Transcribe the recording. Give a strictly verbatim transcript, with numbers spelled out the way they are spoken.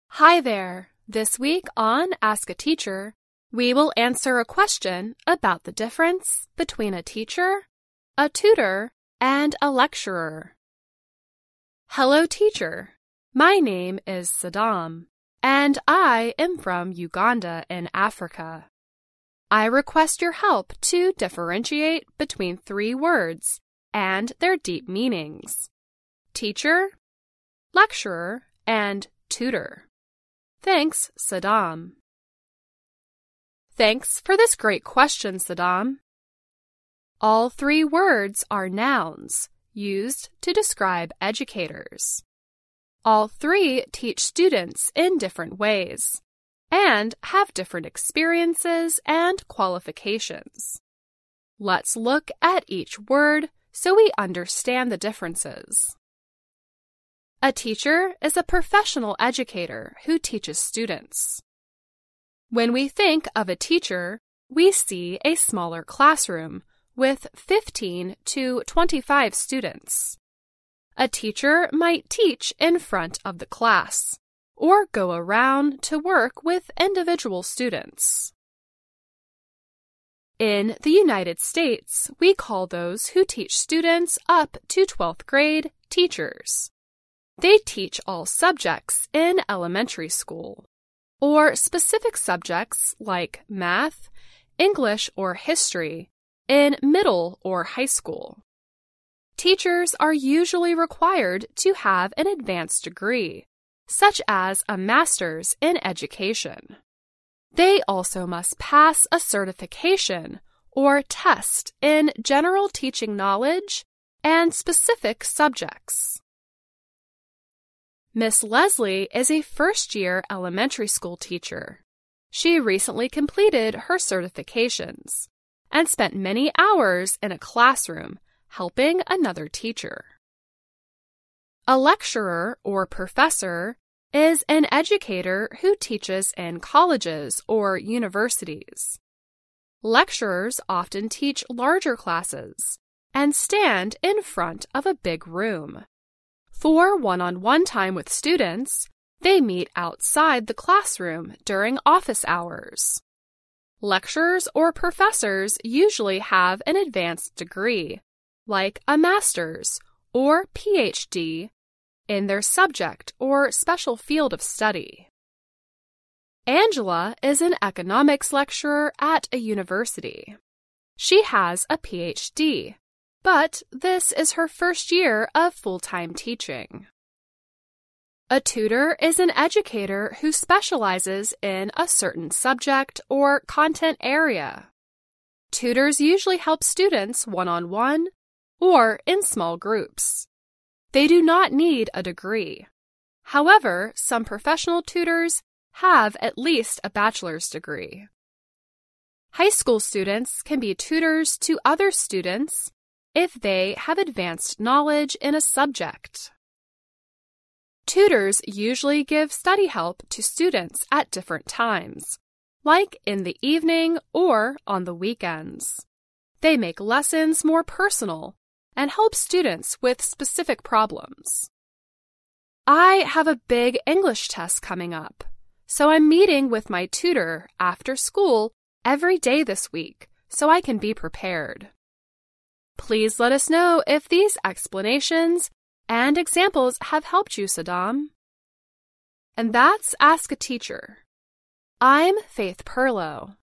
Hi there! This week on Ask a Teacher, we will answer a question about the difference between a teacher, a tutor, and a lecturer. Hello, teacher. My name is Saddam, and I am from Uganda in Africa. I request your help to differentiate between three words and their deep meanings: teacher, lecturer, and tutor. Thanks, Saddam. Thanks for this great question, Saddam. All three words are nouns used to describe educators. All three teach students in different ways and have different experiences and qualifications. Let's look at each word so we understand the differences. A teacher is a professional educator who teaches students. When we think of a teacher, we see a smaller classroom with fifteen to twenty-five students. A teacher might teach in front of the class or go around to work with individual students. In the United States, we call those who teach students up to twelfth grade teachers. They teach all subjects in elementary school, or specific subjects like math, English, or history in middle or high school. Teachers are usually required to have an advanced degree, such as a master's in education. They also must pass a certification or test in general teaching knowledge and specific subjects. Miss Leslie is a first-year elementary school teacher. She recently completed her certifications and spent many hours in a classroom helping another teacher. A lecturer or professor is an educator who teaches in colleges or universities. Lecturers often teach larger classes and stand in front of a big room. For one-on-one time with students, they meet outside the classroom during office hours. Lecturers or professors usually have an advanced degree, like a master's or P H D, in their subject or special field of study. Angela is an economics lecturer at a university. She has a P H D. But this is her first year of full-time teaching. A tutor is an educator who specializes in a certain subject or content area. Tutors usually help students one-on-one or in small groups. They do not need a degree. However, some professional tutors have at least a bachelor's degree. High school students can be tutors to other students if they have advanced knowledge in a subject. Tutors usually give study help to students at different times, like in the evening or on the weekends. They make lessons more personal and help students with specific problems. I have a big English test coming up, so I'm meeting with my tutor after school every day this week so I can be prepared. Please let us know if these explanations and examples have helped you, Saddam. And that's Ask a Teacher. I'm Faith Perlow.